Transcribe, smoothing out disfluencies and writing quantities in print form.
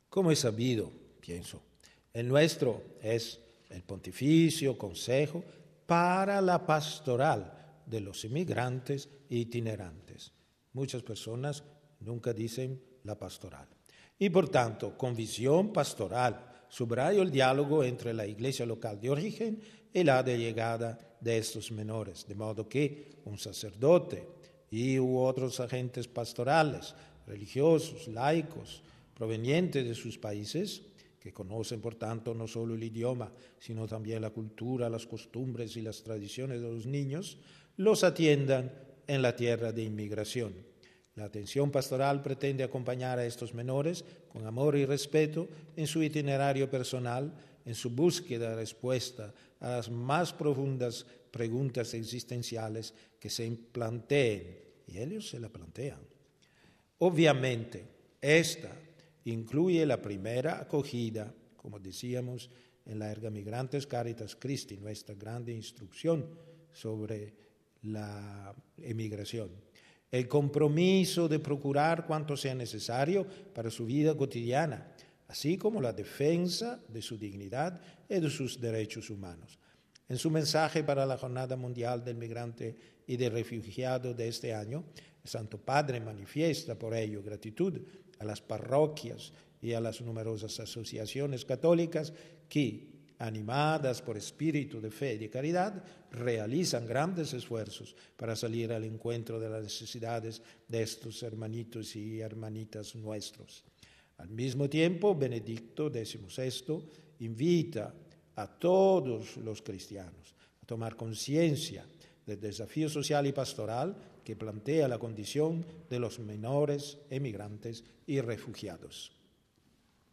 Como es sabido, pienso, el nuestro es el Pontificio Consejo para la Pastoral de los Inmigrantes Itinerantes. Muchas personas nunca dicen la pastoral. Y por tanto, con visión pastoral, subrayo el diálogo entre la iglesia local de origen y la de llegada de estos menores, de modo que un sacerdote u otros agentes pastorales, religiosos, laicos, provenientes de sus países, que conocen por tanto no solo el idioma, sino también la cultura, las costumbres y las tradiciones de los niños, los atiendan en la tierra de inmigración. La atención pastoral pretende acompañar a estos menores con amor y respeto en su itinerario personal, en su búsqueda de respuesta a las más profundas preguntas existenciales que se planteen, y ellos se la plantean. Obviamente, esta incluye la primera acogida, como decíamos, en la Erga Migrantes Caritas Christi, nuestra grande instrucción sobre la emigración. El compromiso de procurar cuanto sea necesario para su vida cotidiana, así como la defensa de su dignidad y de sus derechos humanos. En su mensaje para la Jornada Mundial del Migrante y del Refugiado de este año, el Santo Padre manifiesta por ello gratitud a las parroquias y a las numerosas asociaciones católicas que, animadas por espíritu de fe y de caridad, realizan grandes esfuerzos para salir al encuentro de las necesidades de estos hermanitos y hermanitas nuestros. Al mismo tiempo, Benedicto XVI invita a todos los cristianos a tomar conciencia del desafío social y pastoral que plantea la condición de los menores emigrantes y refugiados.